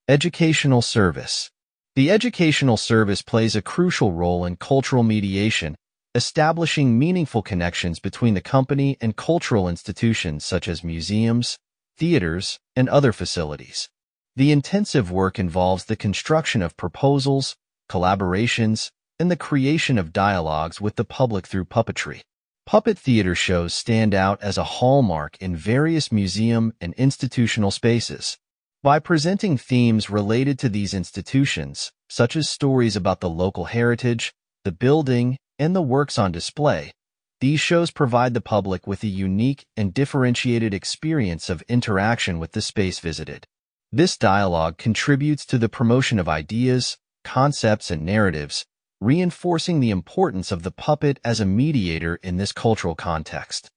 Educational service. The educational service plays a crucial role in cultural mediation, establishing meaningful connections between the company and cultural institutions such as museums, theaters, and other facilities. The intensive work involves the construction of proposals, collaborations, and the creation of dialogues with the public through puppetry. Puppet theater shows stand out as a hallmark in various museum and institutional spaces. By presenting themes related to these institutions, such as stories about the local heritage, the building, and the works on display, these shows provide the public with a unique and differentiated experience of interaction with the space visited. This dialogue contributes to the promotion of ideas, concepts, and narratives, reinforcing the importance of the puppet as a mediator in this cultural context.